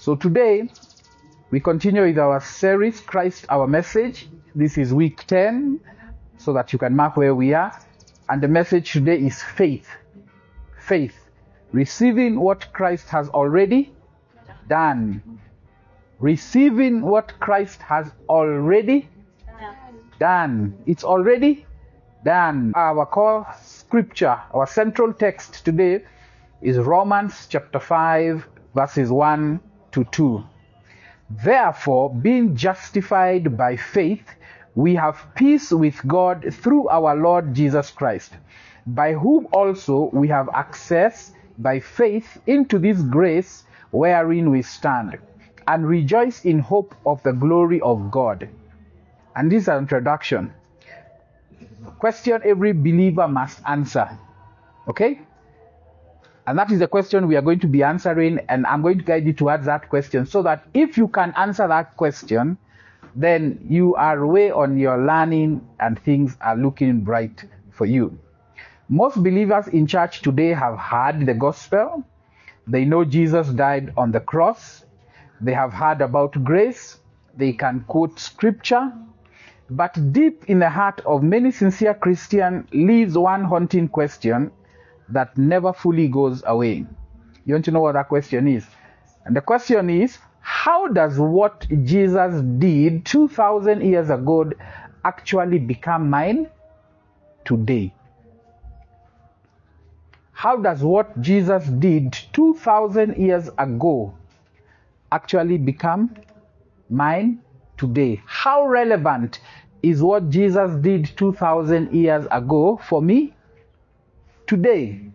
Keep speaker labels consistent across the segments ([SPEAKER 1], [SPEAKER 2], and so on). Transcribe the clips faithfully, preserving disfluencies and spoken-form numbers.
[SPEAKER 1] So today, we continue with our series, Christ Our Message. This is week ten, so that you can mark where we are. And the message today is faith. Faith. Receiving what Christ has already done. Receiving what Christ has already done. It's already done. Our core scripture, our central text today is Romans chapter five, verses one to two. Therefore, being justified by faith, we have peace with God through our Lord Jesus Christ, by whom also we have access by faith into this grace wherein we stand, and rejoice in hope of the glory of God. And this is an introduction. Question every believer must answer. Okay? And that is the question we are going to be answering, and I'm going to guide you towards that question, so that if you can answer that question, then you are way on your learning and things are looking bright for you. Most believers in church today have heard the gospel. They know Jesus died on the cross. They have heard about grace. They can quote scripture. But deep in the heart of many sincere Christians lives one haunting question that never fully goes away. You want to know what that question is? And the question is, how does what Jesus did two thousand years ago actually become mine today? How does what Jesus did two thousand years ago actually become mine today? How relevant is what Jesus did two thousand years ago for me today?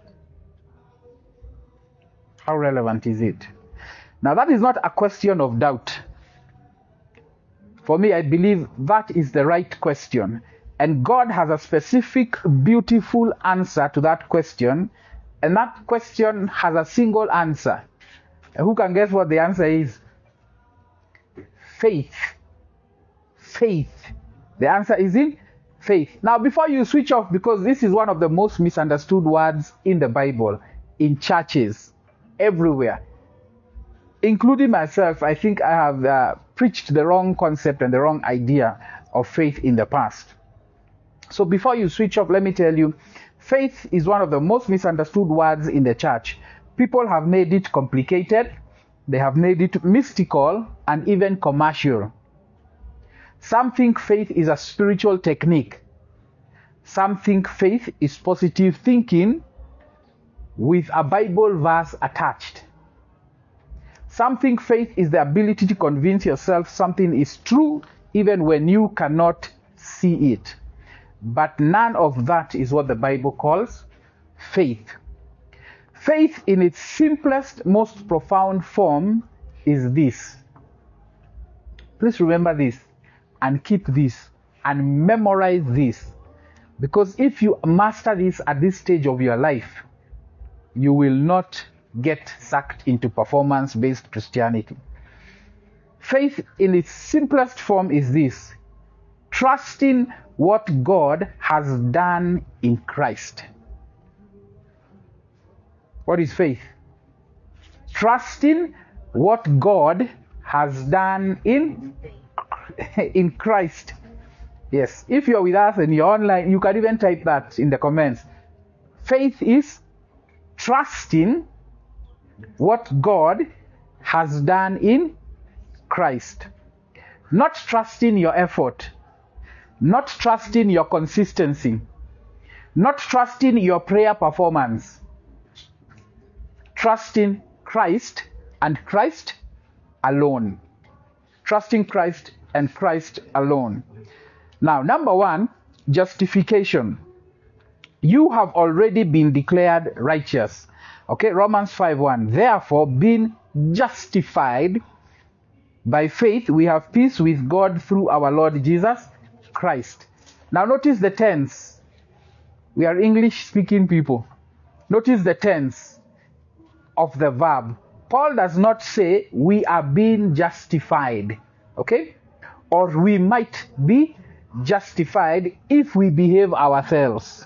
[SPEAKER 1] How relevant is it? Now, that is not a question of doubt. For me, I believe that is the right question. And God has a specific, beautiful answer to that question. And that question has a single answer. And who can guess what the answer is? Faith. Faith. The answer is in faith. Now, before you switch off, because this is one of the most misunderstood words in the Bible, in churches, everywhere, including myself, I think I have uh, preached the wrong concept and the wrong idea of faith in the past. So before you switch off, let me tell you, faith is one of the most misunderstood words in the church. People have made it complicated, they have made it mystical, and even commercial. Some think faith is a spiritual technique. Some think faith is positive thinking with a Bible verse attached. Some think faith is the ability to convince yourself something is true even when you cannot see it. But none of that is what the Bible calls faith. Faith in its simplest, most profound form is this. Please remember this and keep this and memorize this. Because if you master this at this stage of your life, you will not get sucked into performance-based Christianity. Faith in its simplest form is this: trusting what God has done in Christ. What is faith? Trusting what God has done in, in Christ. Yes, if you're with us and you're online, you can even type that in the comments. Faith is trusting what God has done in Christ. Not trusting your effort. Not trusting your consistency. Not trusting your prayer performance. Trusting Christ and Christ alone. Trusting Christ and Christ alone. Now, number one, justification. You have already been declared righteous. Okay, Romans five one. Therefore, being justified by faith, we have peace with God through our Lord Jesus Christ. Now, notice the tense. We are English-speaking people. Notice the tense of the verb. Paul does not say we are being justified. Okay? Or we might be justified if we behave ourselves.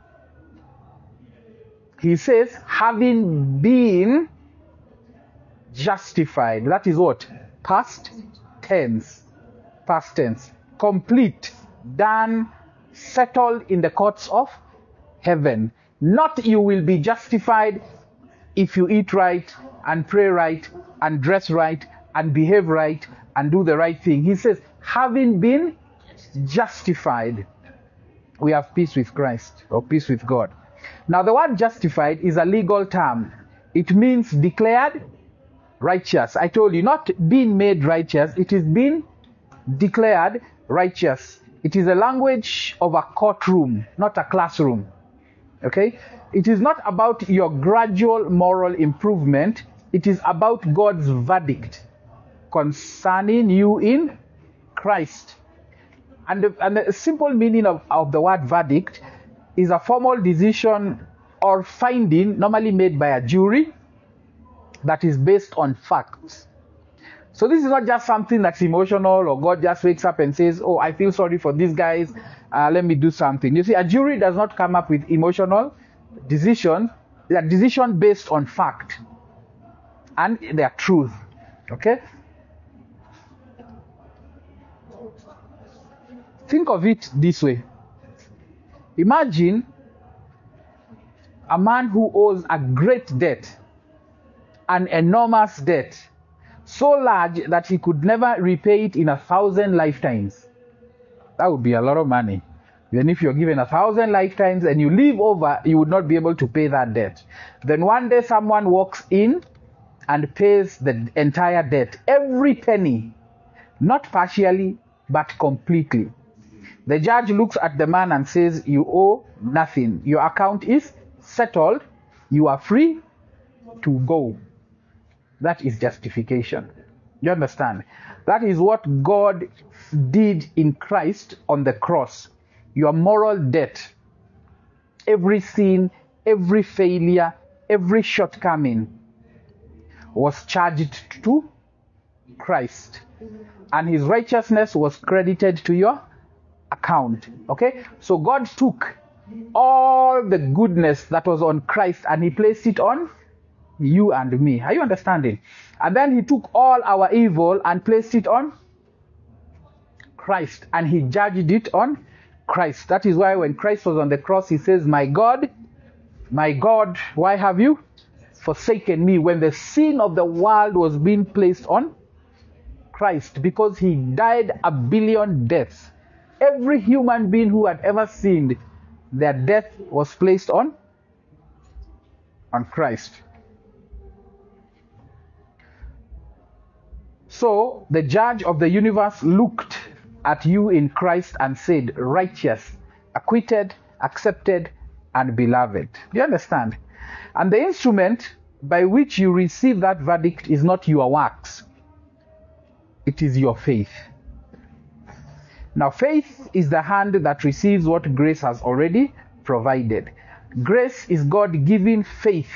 [SPEAKER 1] He says, having been justified. That is what? Past tense. Past tense. Complete. Done. Settled in the courts of heaven. Not you will be justified if you eat right and pray right and dress right and behave right and do the right thing. He says, having been justified, we have peace with Christ or peace with God. Now the word justified is a legal term. It means declared righteous. I told you, not being made righteous, it is being declared righteous. It is a language of a courtroom, not a classroom. Okay? It is not about your gradual moral improvement. It is about God's verdict concerning you in Christ. And the, and the simple meaning of, of the word verdict is a formal decision or finding normally made by a jury that is based on facts. So this is not just something that's emotional, or God just wakes up and says, oh, I feel sorry for these guys, uh, let me do something. You see, a jury does not come up with emotional decisions. They are decisions based on fact and their truth. Okay? Think of it this way. Imagine a man who owes a great debt, an enormous debt, so large that he could never repay it in a thousand lifetimes. That would be a lot of money. Even if you're given a thousand lifetimes and you live over, you would not be able to pay that debt. Then one day someone walks in and pays the entire debt, every penny, not partially, but completely. The judge looks at the man and says, you owe nothing. Your account is settled. You are free to go. That is justification. You understand? That is what God did in Christ on the cross. Your moral debt, every sin, every failure, every shortcoming was charged to Christ. And his righteousness was credited to your account. Okay? So God took all the goodness that was on Christ and he placed it on you and me. Are you understanding? And then he took all our evil and placed it on Christ, and he judged it on Christ. That is why when Christ was on the cross, he says, my God, my God, why have you forsaken me? When the sin of the world was being placed on Christ, because he died a billion deaths. Every human being who had ever sinned, their death was placed on on Christ. So the judge of the universe looked at you in Christ and said, righteous, acquitted, accepted, and beloved. Do you understand? And the instrument by which you receive that verdict is not your works. It is your faith. Now, faith is the hand that receives what grace has already provided. Grace is God-given faith.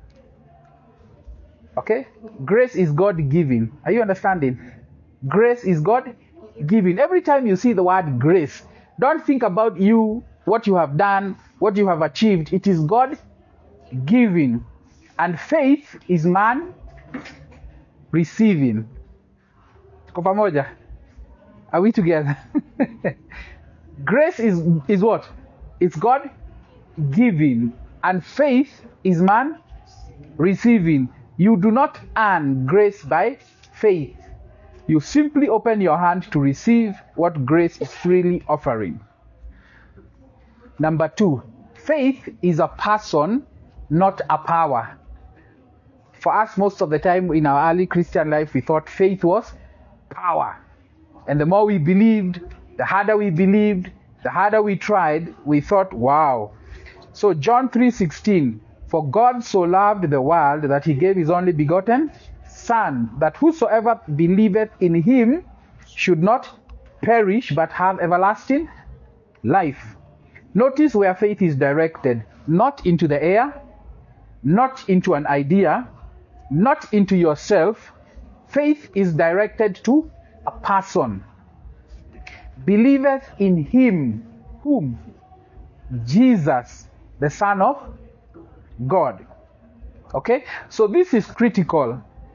[SPEAKER 1] Okay? Grace is God-given. Are you understanding? Grace is God-given. Every time you see the word grace, don't think about you, what you have done, what you have achieved. It is God-given. And faith is man receiving. Tuko pamoja? Are we together? Grace is, is what? It's God-given. And faith is man receiving. You do not earn grace by faith. You simply open your hand to receive what grace is freely offering. Number two, faith is a person, not a power. For us, most of the time in our early Christian life, we thought faith was power. And the more we believed, the harder we believed, the harder we tried, we thought, wow. So John three sixteen, for God so loved the world that he gave his only begotten Son, that whosoever believeth in him should not perish but have everlasting life. Notice where faith is directed, not into the air, not into an idea, not into yourself. Faith is directed to a person. Believeth in him, whom? Jesus, the Son of God. Okay? So this is critical.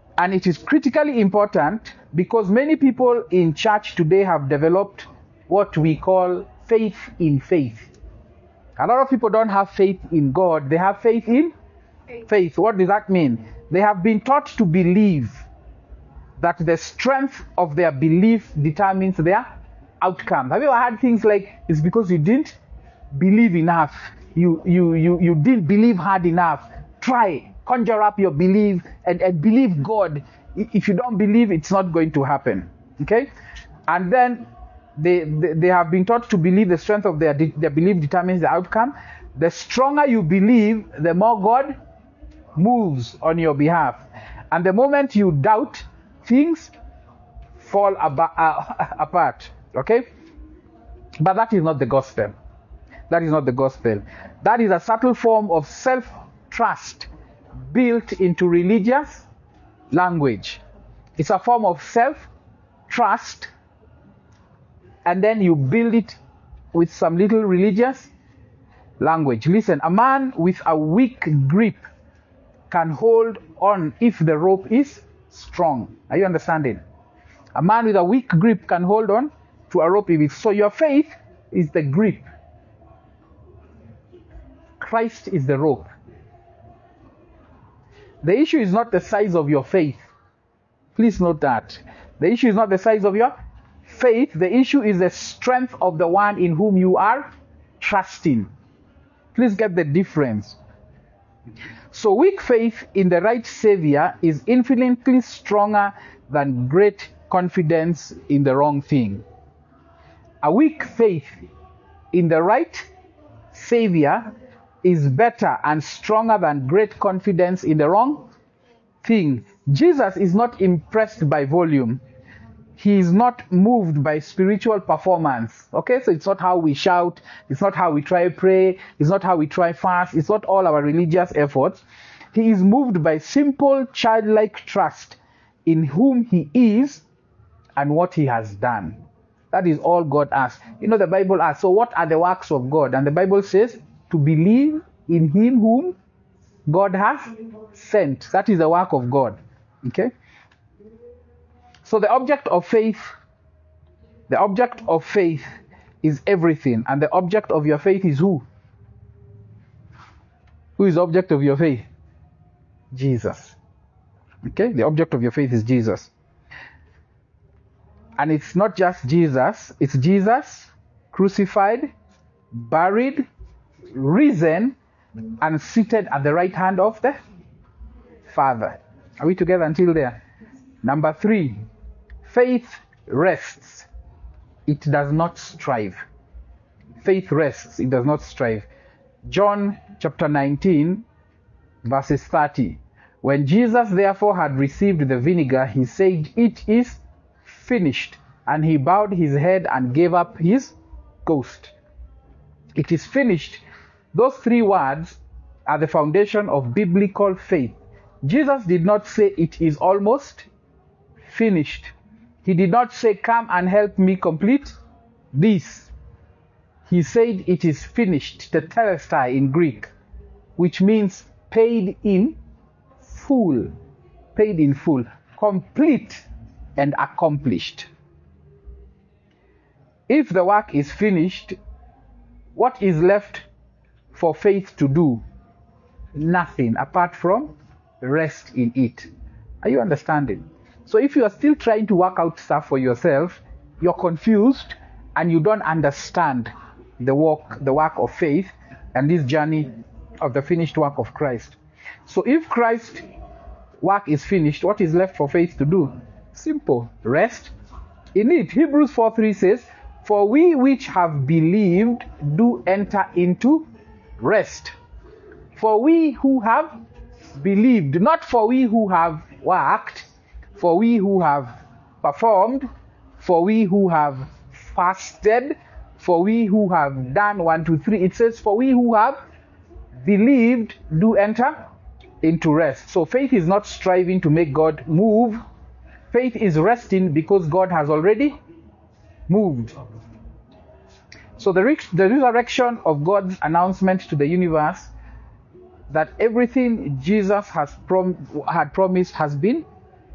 [SPEAKER 1] And it is critically important because many people in church today have developed what we call faith in faith. A lot of people don't have faith in God, they have faith in faith. faith. What does that mean? They have been taught to believe that the strength of their belief determines their outcome. Have you ever heard things like, it's because you didn't believe enough, you you you, you didn't believe hard enough, try, conjure up your belief and, and believe God. If you don't believe, it's not going to happen. Okay? And then they, they, they have been taught to believe the strength of their, their belief determines the outcome. The stronger you believe, the more God moves on your behalf. And the moment you doubt, things fall aba- uh, apart. Okay? But that is not the gospel. That is not the gospel. That is a subtle form of self-trust built into religious language. It's a form of self-trust, and then you build it with some little religious language. Listen, a man with a weak grip can hold on if the rope is strong. Are you understanding? A man with a weak grip can hold on to a rope if it's so. Your faith is the grip. Christ is the rope. The issue is not the size of your faith. Please note that. The issue is not the size of your faith. The issue is the strength of the one in whom you are trusting. Please get the difference. So weak faith in the right Savior is infinitely stronger than great confidence in the wrong thing. A weak faith in the right Savior is better and stronger than great confidence in the wrong thing. Jesus is not impressed by volume. He is not moved by spiritual performance. Okay, so it's not how we shout, it's not how we try pray, it's not how we try fast, it's not all our religious efforts. He is moved by simple childlike trust in whom he is and what he has done. That is all God asks. You know, the Bible asks, so what are the works of God? And the Bible says, to believe in him whom God has sent. That is the work of God. Okay? So the object of faith, the object of faith is everything. And the object of your faith is who? Who is the object of your faith? Jesus. Okay? The object of your faith is Jesus. And it's not just Jesus, it's Jesus crucified, buried, risen, and seated at the right hand of the Father. Are we together until there? Number three, faith rests. It does not strive. Faith rests. It does not strive. John chapter nineteen, verses thirty. When Jesus therefore had received the vinegar, he said, "It is finished." And he bowed his head and gave up his ghost. It is finished. Those three words are the foundation of biblical faith. Jesus did not say it is almost finished. He did not say, come and help me complete this. He said it is finished, tetelestai in Greek, which means paid in full. Paid in full. Complete and accomplished. If the work is finished, what is left for faith to do? Nothing apart from rest in it. Are you understanding? So if you are still trying to work out stuff for yourself, you're confused and you don't understand the work, the work of faith and this journey of the finished work of Christ. So if Christ's work is finished, what is left for faith to do? Simple. Rest in it. Hebrews four three says, for we which have believed do enter into rest. For we who have believed, not for we who have worked, for we who have performed, for we who have fasted, for we who have done one, two, three. It says, for we who have believed do enter into rest. So faith is not striving to make God move. Faith is resting because God has already moved. So the, the resurrection of God's announcement to the universe that everything Jesus has prom- had promised has been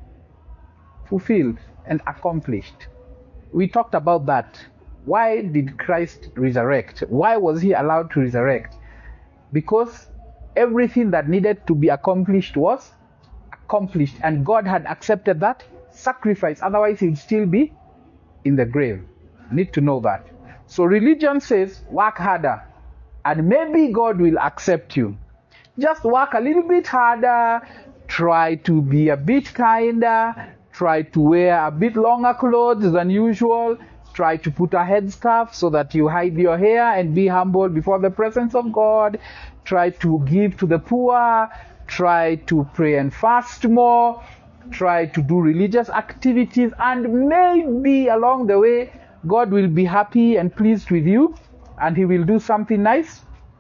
[SPEAKER 1] fulfilled and accomplished. We talked about that. Why did Christ resurrect? Why was he allowed to resurrect? Because everything that needed to be accomplished was accomplished, and God had accepted that sacrifice. Otherwise, he would still be in the grave. Need to know that. So religion says, work harder, and maybe God will accept you. Just work a little bit harder, try to be a bit kinder, try to wear a bit longer clothes than usual, try to put a headscarf so that you hide your hair and be humble before the presence of God, try to give to the poor, try to pray and fast more, try to do religious activities, and maybe along the way, God will be happy and pleased with you, and he will do something nice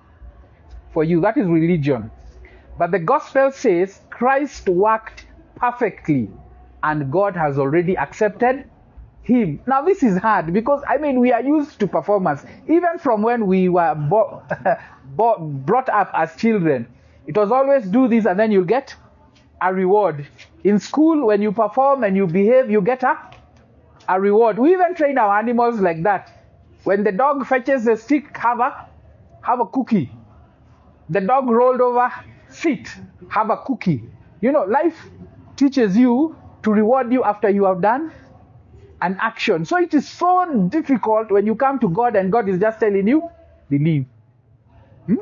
[SPEAKER 1] for you. That is religion. But the gospel says Christ worked perfectly, and God has already accepted him. Now this is hard because, I mean, we are used to performance. Even from when we were bo- bo- brought up as children, it was always do this and then you'll get a reward. In school, when you perform and you behave, you get a, a reward. We even train our animals like that. When the dog fetches the stick, have a, have a cookie. The dog rolled over, sit, have a cookie. You know, life teaches you to reward you after you have done an action. So it is so difficult when you come to God and God is just telling you, believe. Hmm?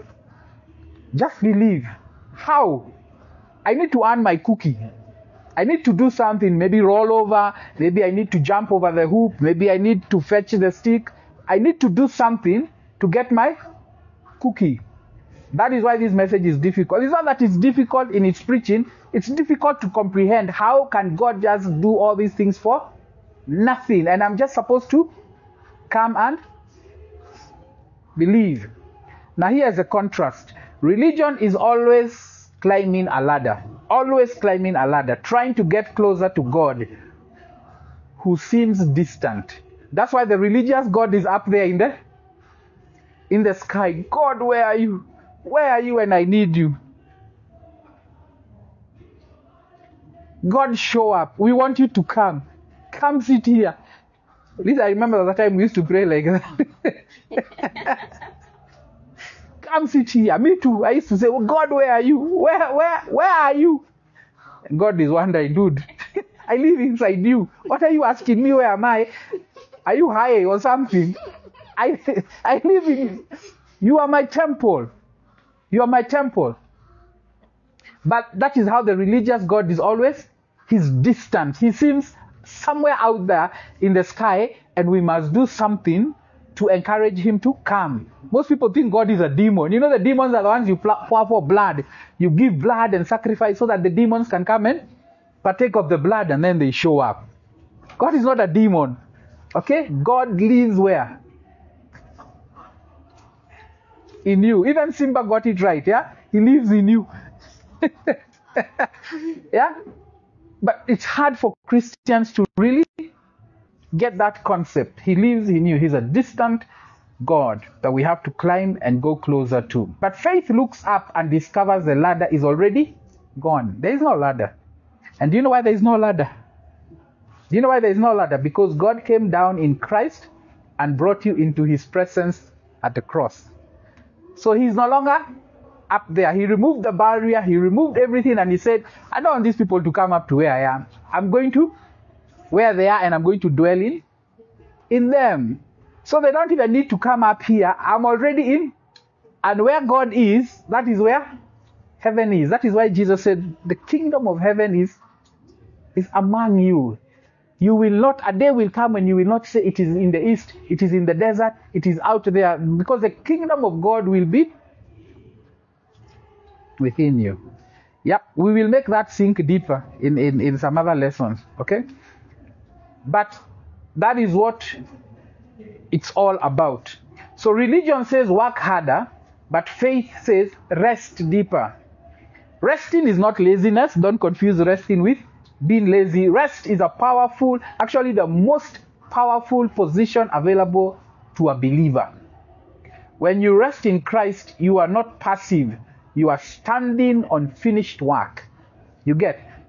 [SPEAKER 1] Just believe. How? I need to earn my cookie. I need to do something, maybe roll over, maybe I need to jump over the hoop, maybe I need to fetch the stick. I need to do something to get my cookie. That is why this message is difficult. It's not that it's difficult in its preaching, it's difficult to comprehend. How can God just do all these things for nothing? And I'm just supposed to come and believe. Now here's a contrast. Religion is always climbing a ladder. Always climbing a ladder, trying to get closer to God, who seems distant. That's why the religious God is up there in the in the sky. God, where are you? Where are you when I need you? God, show up. We want you to come. Come sit here. At least I remember the time we used to pray like that. Come sit here. Me too. I used to say, oh, God, where are you? Where, where, where are you? And God is wondering, dude, I live inside you. What are you asking me? Where am I? Are you high or something? I, I live in, you are my temple. You are my temple. But that is how the religious God is always. He's distant. He seems somewhere out there in the sky, and we must do something to encourage him to come. Most people think God is a demon. You know, the demons are the ones you pour for blood. You give blood and sacrifice so that the demons can come and partake of the blood, and then they show up. God is not a demon. Okay? God lives where? In you. Even Simba got it right, yeah? He lives in you. Yeah? But it's hard for Christians to really get that concept. He lives in you. He's a distant God that we have to climb and go closer to. But faith looks up and discovers the ladder is already gone. There is no ladder. And do you know why there is no ladder? Do you know why there is no ladder? Because God came down in Christ and brought you into his presence at the cross. So he's no longer up there. He removed the barrier. He removed everything, and he said, I don't want these people to come up to where I am. I'm going to where they are, and I'm going to dwell in, in them. So they don't even need to come up here. I'm already in. And where God is, that is where heaven is. That is why Jesus said, the kingdom of heaven is, is among you. You will not, a day will come when you will not say it is in the east, it is in the desert, it is out there. Because the kingdom of God will be within you. Yep, we will make that sink deeper in, in, in some other lessons. Okay? But that is what it's all about. So religion says work harder, but faith says rest deeper. Resting is not laziness. Don't confuse resting with being lazy. Rest is a powerful, actually the most powerful position available to a believer. When you rest in Christ, you are not passive. You are standing on finished work. You get?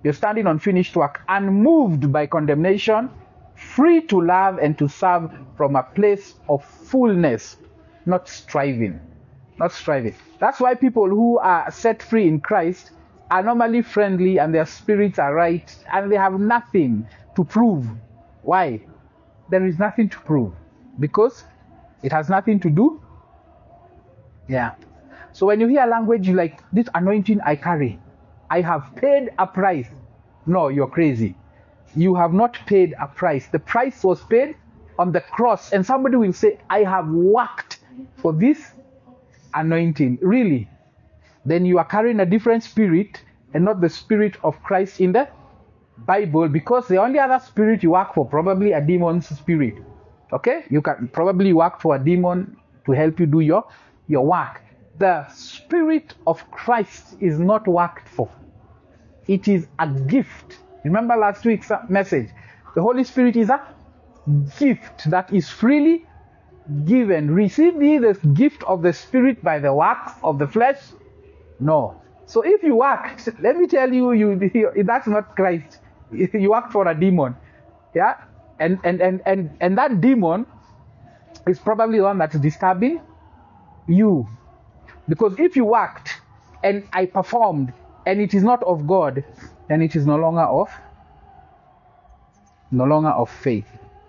[SPEAKER 1] You're standing on finished work, unmoved by condemnation, free to love and to serve from a place of fullness, not striving. Not striving. That's why people who are set free in Christ are normally friendly and their spirits are right and they have nothing to prove. Why? There is nothing to prove. Because it has nothing to do. Yeah. So when you hear language like, this anointing I carry, I have paid a price. No, you're crazy. You have not paid a price. The price was paid on the cross. And somebody will say, I have worked for this anointing. Really? Then you are carrying a different spirit and not the spirit of Christ in the Bible, because the only other spirit you work for, probably a demon's spirit. Okay? You can probably work for a demon to help you do your, your work. The spirit of Christ is not worked for. It is a gift. Remember last week's message? The Holy Spirit is a gift that is freely given. Receive ye the gift of the Spirit by the works of the flesh? No. So if you work, let me tell you, you that's not Christ. You work for a demon. Yeah? And and, and, and, and that demon is probably the one that's disturbing you. Because if you worked and I performed and it is not of God, then it is no longer of no longer of faith.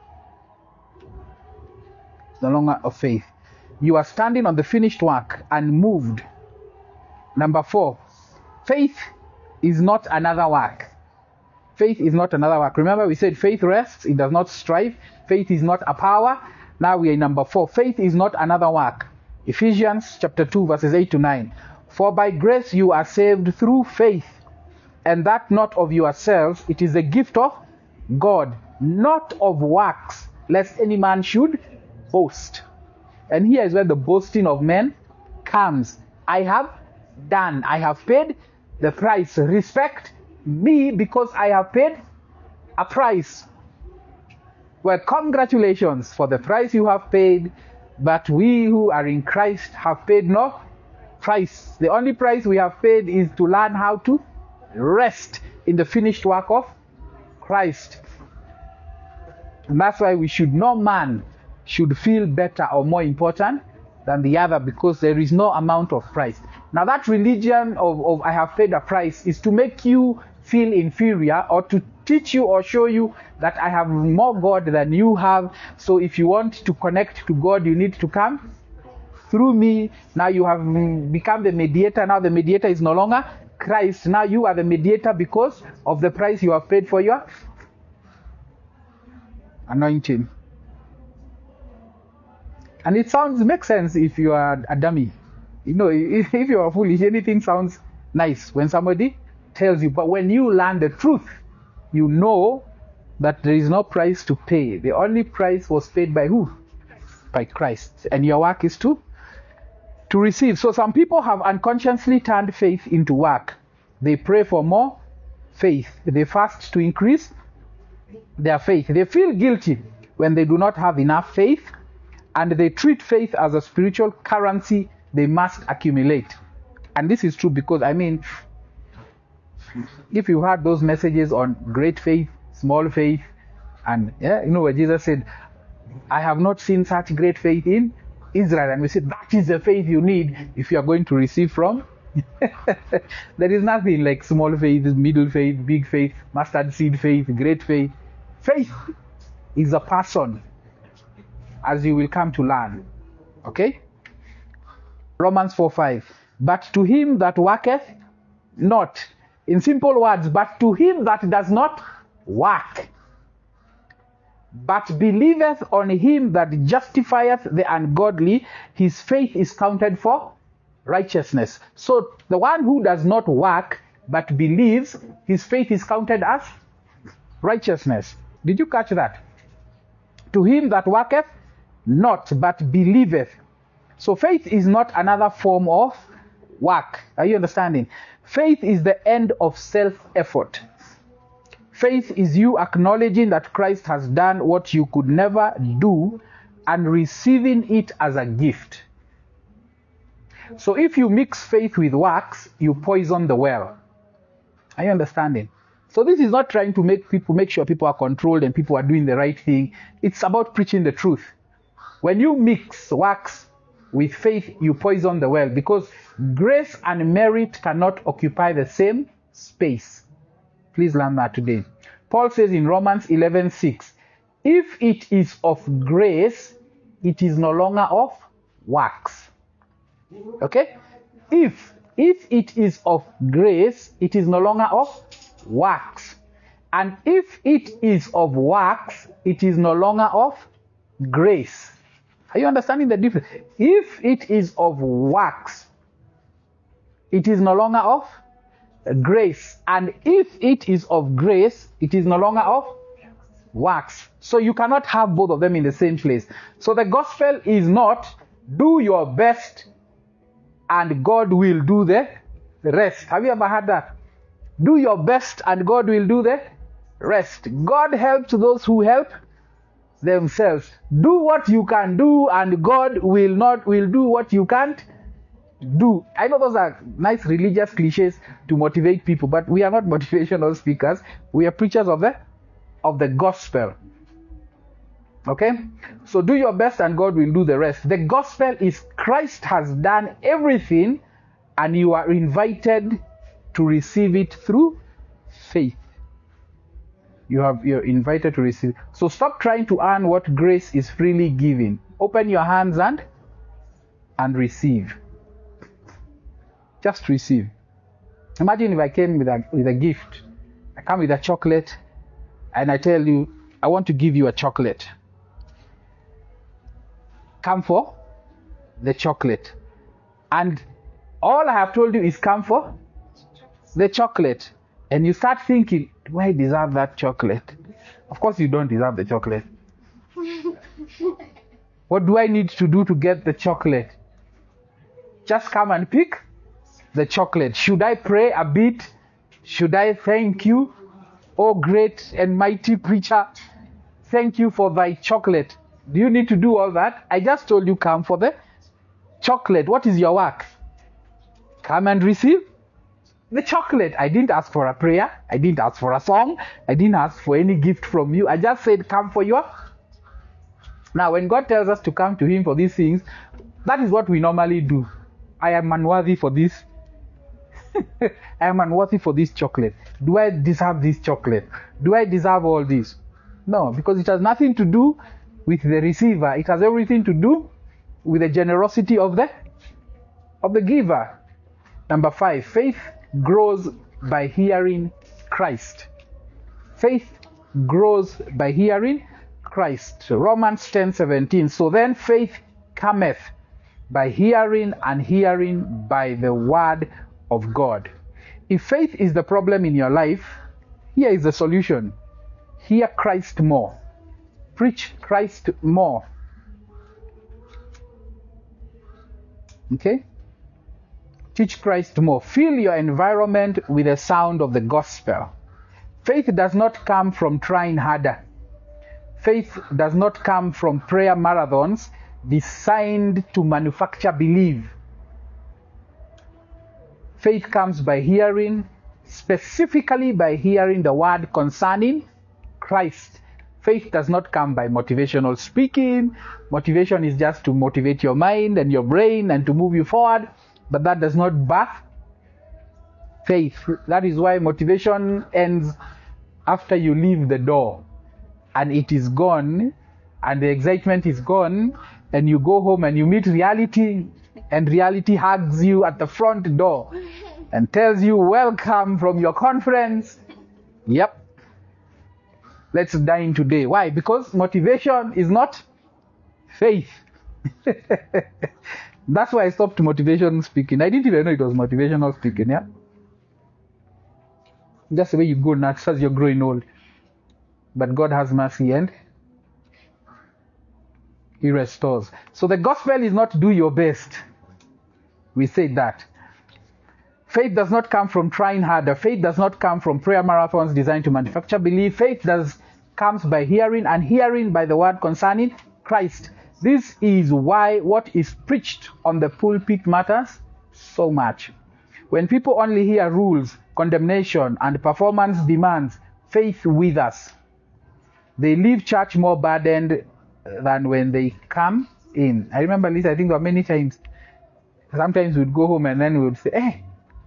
[SPEAKER 1] No longer of faith. You are standing on the finished work and moved. Number four, faith is not another work. Faith is not another work. Remember we said faith rests, it does not strive. Faith is not a power. Now we are in number four. Faith is not another work. Ephesians chapter two verses eight to nine. For by grace you are saved through faith, and that not of yourselves, it is a gift of God, not of works, lest any man should boast. And here is where the boasting of men comes. I have done, I have paid the price. Respect me because I have paid a price. Well, congratulations for the price you have paid, but we who are in Christ have paid no price. The only price we have paid is to learn how to rest in the finished work of Christ. And that's why we should, no man should feel better or more important than the other, because there is no amount of price. Now that religion of, of I have paid a price is to make you feel inferior, or to teach you or show you that I have more God than you have. So if you want to connect to God, you need to come through me. Now you have become the mediator. Now the mediator is no longer Christ. Now you are the mediator because of the price you have paid for your anointing. And it sounds, makes sense if you are a dummy. You know, if, if you are foolish, anything sounds nice when somebody tells you. But when you learn the truth, you know that there is no price to pay. The only price was paid by who? By Christ. And your work is to, to receive. So some people have unconsciously turned faith into work. They pray for more faith. They fast to increase their faith. They feel guilty when they do not have enough faith. And they treat faith as a spiritual currency they must accumulate. And this is true because, I mean, if you heard those messages on great faith, small faith, and yeah, you know where Jesus said, I have not seen such great faith in Israel. And we said, that is the faith you need if you are going to receive from. There is nothing like small faith, middle faith, big faith, mustard seed faith, great faith. Faith is a person, as you will come to learn. Okay? Romans four five. But to him that worketh not, in simple words, but to him that does not work, but believeth on him that justifieth the ungodly, his faith is counted for righteousness. So the one who does not work but believes, his faith is counted as righteousness. Did you catch that? To him that worketh not, but believeth. So faith is not another form of work. Are you understanding? Faith is the end of self-effort. Faith is you acknowledging that Christ has done what you could never do and receiving it as a gift. So if you mix faith with works, you poison the well. Are you understanding? So this is not trying to make people, make sure people are controlled and people are doing the right thing. It's about preaching the truth. When you mix works with faith, you poison the well, because grace and merit cannot occupy the same space. Please learn that today. Paul says in Romans eleven six, if it is of grace, it is no longer of works. Okay? If, if it is of grace, it is no longer of works. And if it is of works, it is no longer of grace. Are you understanding the difference? If it is of works, it is no longer of grace. And if it is of grace, it is no longer of works. So you cannot have both of them in the same place. So the gospel is not do your best and God will do the rest. Have you ever heard that? Do your best and God will do the rest. God helps those who help themselves. Do what you can do and God will not will do what you can't do. I know those are nice religious cliches to motivate people, but we are not motivational speakers. We are preachers of the of the gospel. Okay? So do your best and God will do the rest. The gospel is Christ has done everything and you are invited to receive it through faith. You have you're invited to receive. So stop trying to earn what grace is freely given. Open your hands and and receive. Just receive. Imagine if I came with a with a gift. I come with a chocolate and I tell you, I want to give you a chocolate. Come for the chocolate. And all I have told you is come for the chocolate. And you start thinking, do I deserve that chocolate? Of course you don't deserve the chocolate. What do I need to do to get the chocolate? Just come and pick the chocolate. Should I pray a bit? Should I thank you? Oh great and mighty preacher, thank you for thy chocolate. Do you need to do all that? I just told you come for the chocolate. What is your work? Come and receive the chocolate. I didn't ask for a prayer. I didn't ask for a song. I didn't ask for any gift from you. I just said come for your. Now when God tells us to come to him for these things, that is what we normally do. I am unworthy for this. I am unworthy for this chocolate. Do I deserve this chocolate? Do I deserve all this? No, because it has nothing to do with the receiver. It has everything to do with the generosity of the of the giver. Number five, faith grows by hearing Christ. Faith grows by hearing Christ. Romans ten seventeen. So then faith cometh by hearing, and hearing by the word of God. If faith is the problem in your life, here is the solution. Hear Christ more. Preach Christ more. Okay? Teach Christ more. Fill your environment with the sound of the gospel. Faith does not come from trying harder. Faith does not come from prayer marathons designed to manufacture belief. Faith comes by hearing, specifically by hearing the word concerning Christ. Faith does not come by motivational speaking. Motivation is just to motivate your mind and your brain and to move you forward, but that does not birth faith. That is why motivation ends after you leave the door and it is gone and the excitement is gone and you go home and you meet reality and reality hugs you at the front door and tells you welcome from your conference. Yep. Let's dine today. Why? Because motivation is not faith. That's why I stopped motivation speaking. I didn't even know it was motivational speaking, yeah? Just the way you go nuts as you're growing old. But God has mercy and he restores. So the gospel is not do your best. We said that. Faith does not come from trying harder. Faith does not come from prayer marathons designed to manufacture belief. Faith does comes by hearing, and hearing by the word concerning Christ. This is why what is preached on the pulpit matters so much. When people only hear rules, condemnation, and performance demands, faith withers. They leave church more burdened than when they come in. I remember this, I think there were many times. Sometimes we'd go home and then we would say, hey,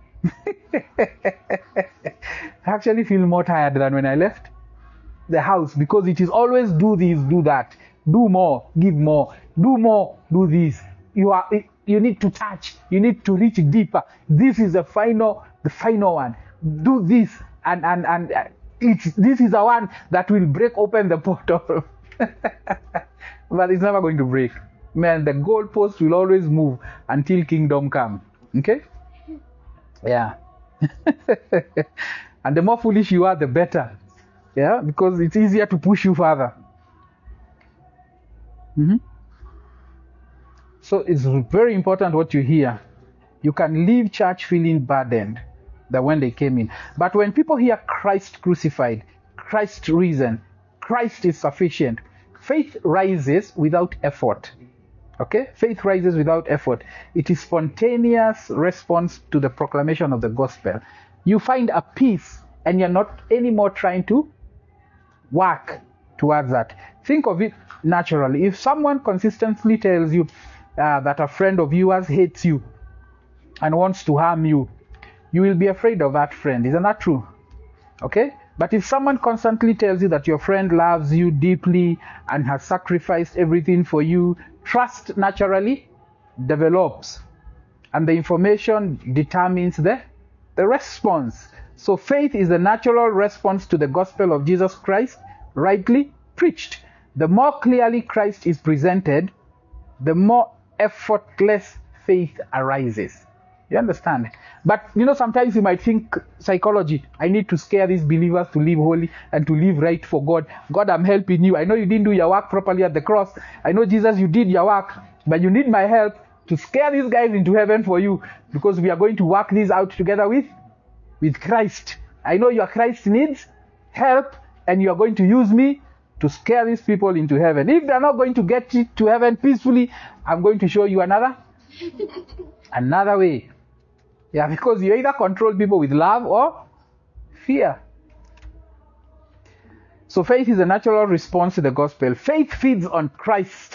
[SPEAKER 1] I actually feel more tired than when I left the house, because it is always do this, do that, do more, give more, do more, do this. You are, you need to touch, you need to reach deeper. This is the final, the final one. Do this, and and and it's this is the one that will break open the portal. But it's never going to break. Man, the goalpost will always move until kingdom come. Okay? Yeah. And the more foolish you are, the better. Yeah, because it's easier to push you further. Mm-hmm. So it's very important what you hear. You can leave church feeling burdened than when they came in. But when people hear Christ crucified, Christ risen, Christ is sufficient, faith rises without effort. Okay? Faith rises without effort. It is spontaneous response to the proclamation of the gospel. You find a peace and you're not anymore trying to work towards that. Think of it naturally. If someone consistently tells you uh, that a friend of yours hates you and wants to harm you, you will be afraid of that friend. Isn't that true? Okay? But if someone constantly tells you that your friend loves you deeply and has sacrificed everything for you, trust naturally develops. And the information determines the, the response. So faith is the natural response to the gospel of Jesus Christ, rightly preached. The more clearly Christ is presented, the more effortless faith arises. You understand? But, you know, sometimes you might think psychology, I need to scare these believers to live holy and to live right for God. God, I'm helping you. I know you didn't do your work properly at the cross. I know, Jesus, you did your work, but you need my help to scare these guys into heaven for you, because we are going to work this out together with, with Christ. I know your Christ needs help, and you are going to use me to scare these people into heaven. If they're not going to get to heaven peacefully, I'm going to show you another, another way. Yeah, because you either control people with love or fear. So faith is a natural response to the gospel. Faith feeds on Christ.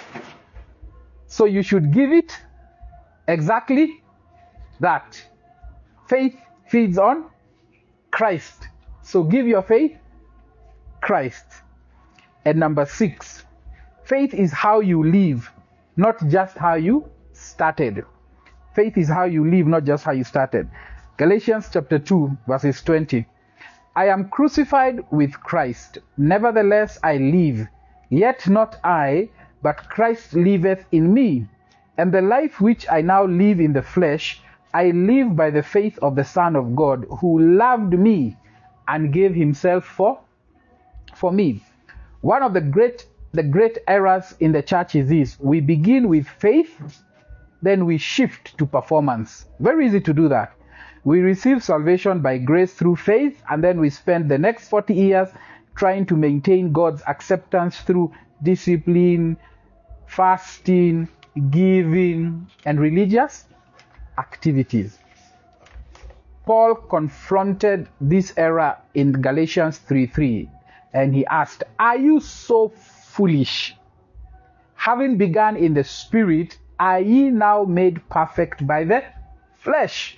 [SPEAKER 1] So you should give it exactly that. Faith feeds on Christ. So give your faith Christ. And number six, faith is how you live, not just how you started. Faith is how you live, not just how you started. Galatians chapter two, verses twenty. I am crucified with Christ. Nevertheless I live. Yet not I, but Christ liveth in me. And the life which I now live in the flesh, I live by the faith of the Son of God, who loved me and gave himself for, for me. One of the great, the great errors in the church is this. We begin with faith, then we shift to performance. Very easy to do that. We receive salvation by grace through faith, and then we spend the next forty years trying to maintain God's acceptance through discipline, fasting, giving, and religious activities. Paul confronted this error in Galatians three three, and he asked, are you so foolish? Having begun in the spirit, are ye now made perfect by the flesh?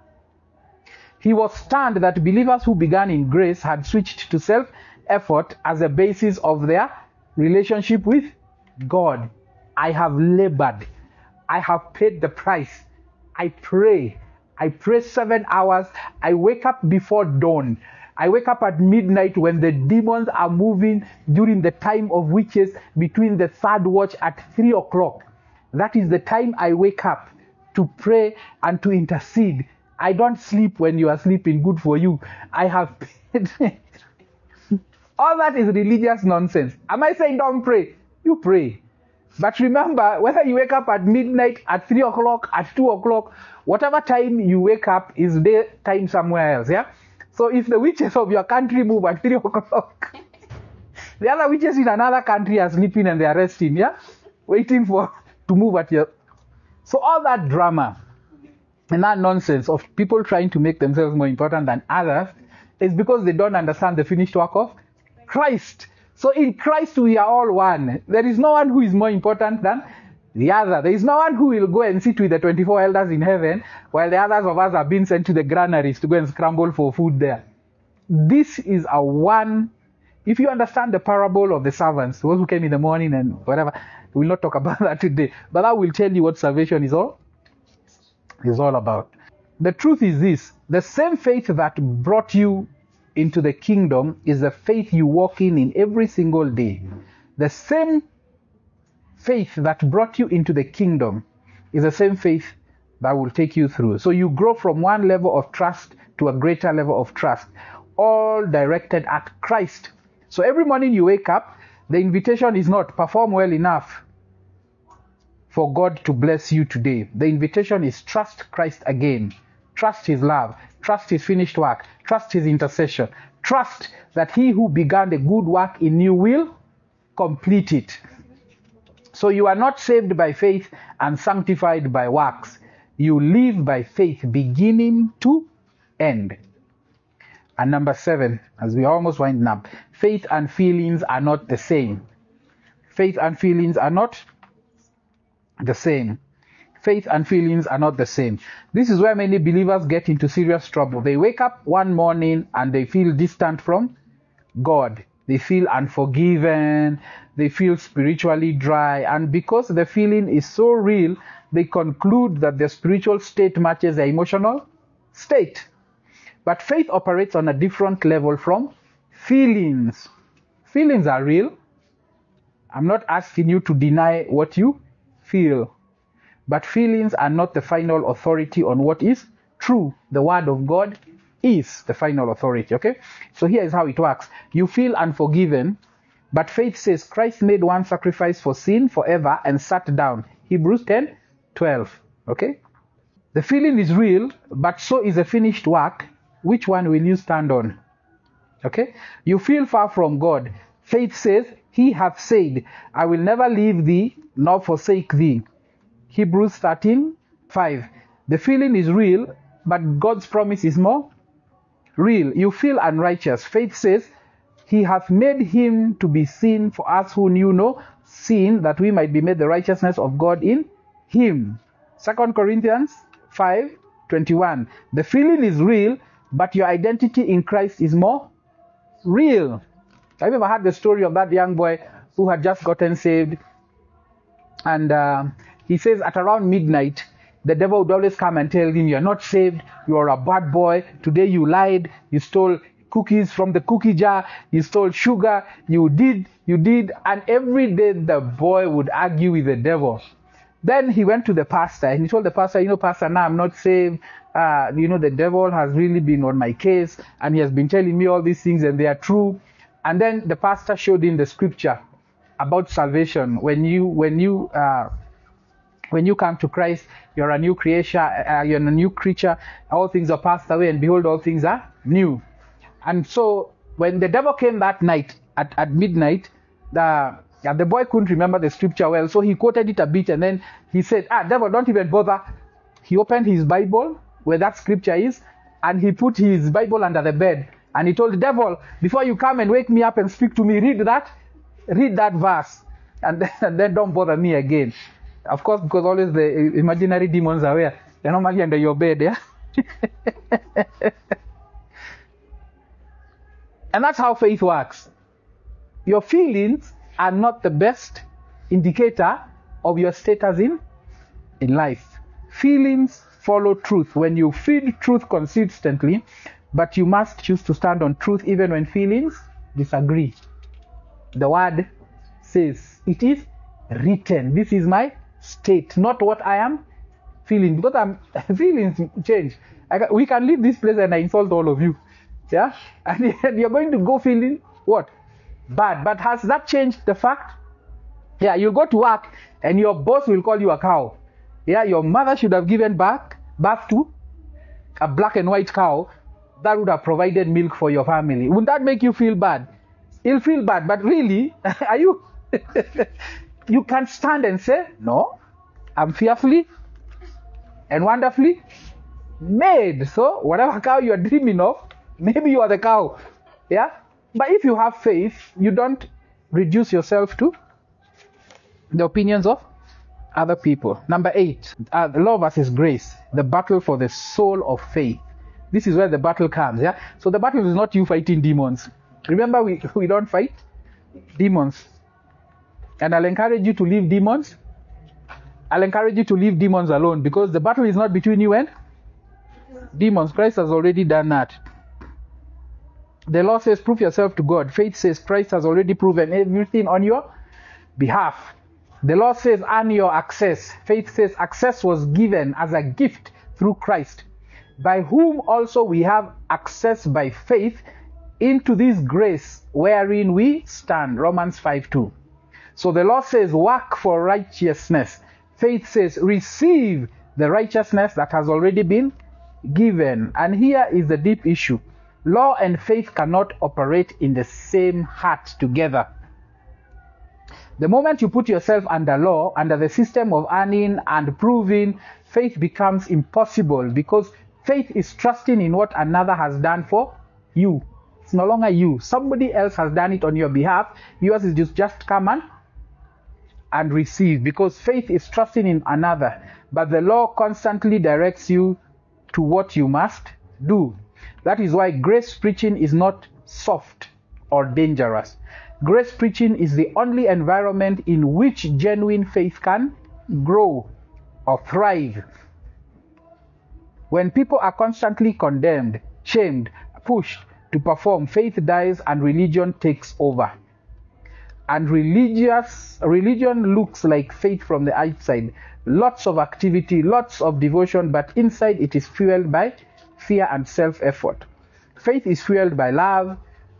[SPEAKER 1] He was stunned that believers who began in grace had switched to self-effort as a basis of their relationship with God. I have labored. I have paid the price. I pray. I pray seven hours. I wake up before dawn. I wake up at midnight when the demons are moving during the time of witches between the third watch at three o'clock. That is the time I wake up to pray and to intercede. I don't sleep when you are sleeping. Good for you. I have paid. All that is religious nonsense. Am I saying don't pray? You pray. But remember, whether you wake up at midnight, at three o'clock, at two o'clock, whatever time you wake up is daytime somewhere else, yeah? So if the witches of your country move at three o'clock, the other witches in another country are sleeping and they are resting, yeah? Waiting for to move at your... So all that drama, And that nonsense of people trying to make themselves more important than others is because they don't understand the finished work of Christ. So in Christ we are all one. There is no one who is more important than the other. There is no one who will go and sit with the twenty-four elders in heaven while the others of us are being sent to the granaries to go and scramble for food there. This is a one. If you understand the parable of the servants, those who came in the morning and whatever, we will not talk about that today. But that will tell you what salvation is all is all about. The truth is this: the same faith that brought you into the kingdom is the faith you walk in in every single day. The same faith that brought you into the kingdom is the same faith that will take you through. So you grow from one level of trust to a greater level of trust, all directed at Christ. So every morning you wake up, the invitation is not perform well enough for God to bless you today. The invitation is trust Christ again. Trust his love. Trust his finished work. Trust his intercession. Trust that he who began the good work in you will complete it. So you are not saved by faith and sanctified by works. You live by faith beginning to end. And number seven, as we almost wind up, faith and feelings are not the same. Faith and feelings are not the same. Faith and feelings are not the same. This is where many believers get into serious trouble. They wake up one morning and they feel distant from God. They feel unforgiven. They feel spiritually dry. And because the feeling is so real, they conclude that their spiritual state matches their emotional state. But faith operates on a different level from feelings. Feelings are real. I'm not asking you to deny what you feel. But feelings are not the final authority on what is true. The word of God is the final authority, okay? So here is how it works. You feel unforgiven, but faith says Christ made one sacrifice for sin forever and sat down. Hebrews ten twelve, okay? The feeling is real, but so is a finished work. Which one will you stand on? Okay? You feel far from God. Faith says, he hath said, I will never leave thee nor forsake thee. Hebrews thirteen five. The feeling is real, but God's promise is more real. You feel unrighteous. Faith says, he hath made him to be sin for us who knew no sin, that we might be made the righteousness of God in him. Second Corinthians five twenty-one. The feeling is real, but your identity in Christ is more real. Have you ever heard the story of that young boy who had just gotten saved? And uh, he says at around midnight, the devil would always come and tell him, you're not saved, you're a bad boy, today you lied, you stole cookies from the cookie jar, you stole sugar, you did, you did. And every day the boy would argue with the devil. Then he went to the pastor and he told the pastor, you know, pastor, now I'm not saved. Uh, you know, the devil has really been on my case and he has been telling me all these things and they are true. And then the pastor showed him the scripture about salvation. When you, when you, uh, when you come to Christ, you're a new creation, uh, you're a new creature. All things are passed away and behold, all things are new. And so when the devil came that night at, at midnight, the Yeah, the boy couldn't remember the scripture well, so he quoted it a bit and then he said, ah, devil, don't even bother. He opened his Bible, where that scripture is, and he put his Bible under the bed. And he told the devil, before you come and wake me up and speak to me, read that, read that verse, and then, and then don't bother me again. Of course, because always the imaginary demons are where? They're normally under your bed, yeah? And that's how faith works. Your feelings are not the best indicator of your status in, in life. Feelings follow truth. When you feed truth consistently, but you must choose to stand on truth even when feelings disagree. The word says, it is written. This is my state, not what I am feeling. Because I'm feelings change. I can, we can leave this place and I insult all of you. Yeah? And, and you're going to go feeling what? Bad. But has that changed the fact? Yeah, you go to work and your boss will call you a cow. Yeah, your mother should have given birth, birth to a black and white cow that would have provided milk for your family. Wouldn't that make you feel bad? You'll feel bad, but really, are you? You can't stand and say, no, I'm fearfully and wonderfully Made. So whatever cow you are dreaming of, maybe you are the cow. Yeah? But if you have faith, you don't reduce yourself to the opinions of other people. Number eight, uh, the law versus grace, the battle for the soul of faith. This is where the battle comes. Yeah. So the battle is not you fighting demons. Remember, we we don't fight demons. And I'll encourage you to leave demons. I'll encourage you to leave demons alone, because the battle is not between you and demons. Christ has already done that. The law says prove yourself to God. Faith says Christ has already proven everything on your behalf. The law says earn your access. Faith says access was given as a gift through Christ, by whom also we have access by faith into this grace wherein we stand. Romans five two. So the law says work for righteousness. Faith says receive the righteousness that has already been given. And here is the deep issue. Law and faith cannot operate in the same heart together. The moment you put yourself under law, under the system of earning and proving, faith becomes impossible, because faith is trusting in what another has done for you. It's no longer you. Somebody else has done it on your behalf. Yours is just, just come and, and receive, because faith is trusting in another. But the law constantly directs you to what you must do. That is why grace preaching is not soft or dangerous. Grace preaching is the only environment in which genuine faith can grow or thrive. When people are constantly condemned, shamed, pushed to perform, faith dies and religion takes over. And religious religion looks like faith from the outside. Lots of activity, lots of devotion, but inside it is fueled by fear and self-effort. Faith is fueled by love.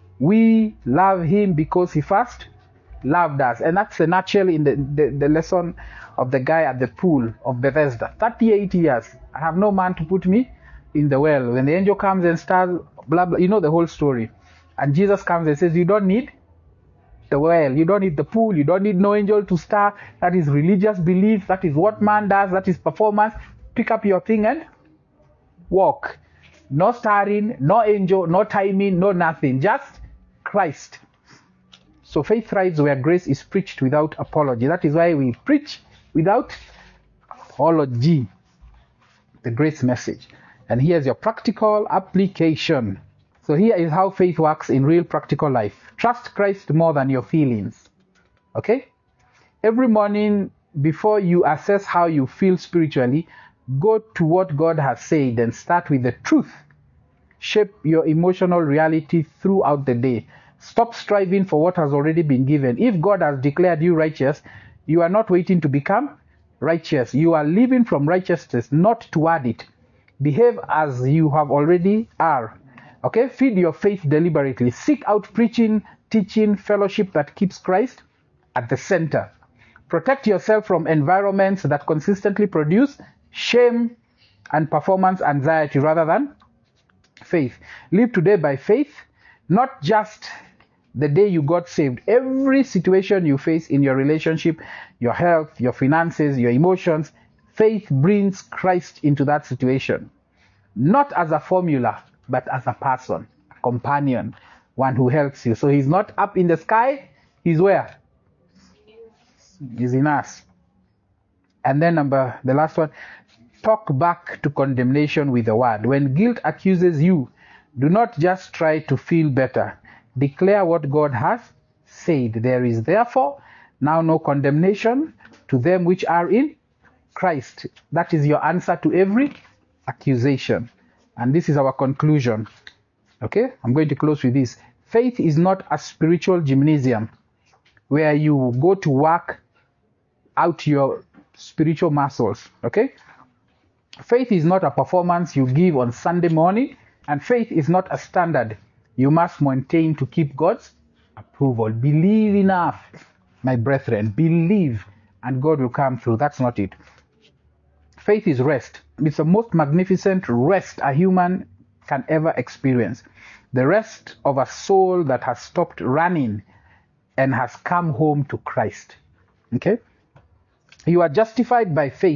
[SPEAKER 1] We love him because he first loved us. And that's the nutshell in the, the, the lesson of the guy at the pool of Bethesda. thirty-eight years. I have no man to put me in the well. When the angel comes and starts, blah, blah, you know the whole story. And Jesus comes and says, you don't need the well. You don't need the pool. You don't need no angel to stir. That is religious belief. That is what man does. That is performance. Pick up your thing and walk. No stirring, no angel, no timing, no nothing. Just Christ. So faith thrives where grace is preached without apology. That is why we preach without apology the grace message. And here's your practical application. So here is how faith works in real practical life. Trust Christ more than your feelings. Okay? Every morning before you assess how you feel spiritually, go to what God has said and start with the truth. Shape your emotional reality throughout the day. Stop striving for what has already been given. If God has declared you righteous, you are not waiting to become righteous. You are living from righteousness, not toward it. Behave as you have already are. Okay? Feed your faith deliberately. Seek out preaching, teaching, fellowship that keeps Christ at the center. Protect yourself from environments that consistently produce shame and performance anxiety rather than faith. Live today by faith, not just the day you got saved. Every situation you face in your relationship, your health, your finances, your emotions, faith brings Christ into that situation. Not as a formula, but as a person, a companion, one who helps you. So he's not up in the sky, he's where? He's in us. And then number, the last one, talk back to condemnation with the word. When guilt accuses you, do not just try to feel better. Declare what God has said. There is therefore now no condemnation to them which are in Christ. That is your answer to every accusation. And this is our conclusion. Okay? I'm going to close with this. Faith is not a spiritual gymnasium where you go to work out your spiritual muscles. Okay? Faith is not a performance you give on Sunday morning, and faith is not a standard you must maintain to keep God's approval. Believe enough, my brethren. Believe, and God will come through. That's not it. Faith is rest. It's the most magnificent rest a human can ever experience. The rest of a soul that has stopped running and has come home to Christ. Okay? You are justified by faith,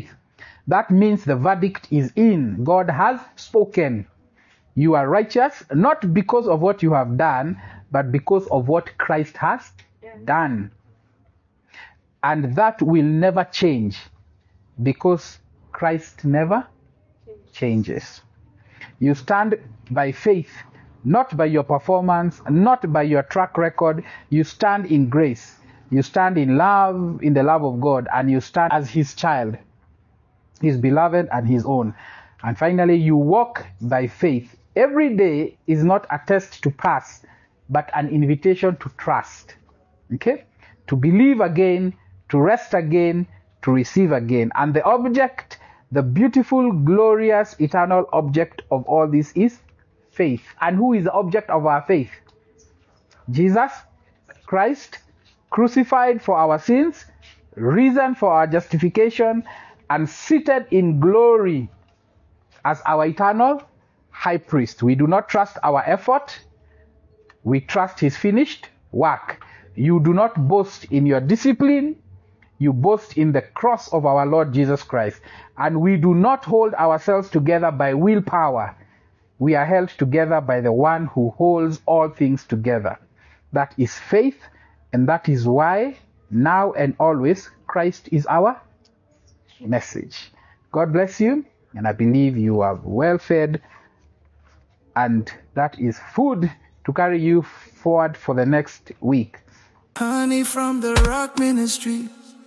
[SPEAKER 1] That means the verdict is in. God has spoken. You are righteous, not because of what you have done, but because of what Christ has done. And that will never change, because Christ never changes. You stand by faith, not by your performance, not by your track record. You stand in grace. You stand in love, in the love of God, and you stand as his child, his beloved and his own. And finally, you walk by faith. Every day is not a test to pass, but an invitation to trust. Okay? To believe again, to rest again, to receive again. And the object, the beautiful, glorious, eternal object of all this is faith. And who is the object of our faith? Jesus Christ, crucified for our sins, risen for our justification, and seated in glory as our eternal high priest. We do not trust our effort. We trust his finished work. You do not boast in your discipline. You boast in the cross of our Lord Jesus Christ. And we do not hold ourselves together by willpower. We are held together by the one who holds all things together. That is faith, and that is why now and always Christ is our message. God bless you, and I believe you are well fed, and that is food to carry you forward for the next week.
[SPEAKER 2] Honey from the Rock Ministry.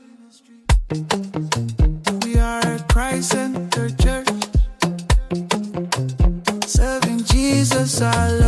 [SPEAKER 2] We are a Christ-centered church, serving Jesus our Lord.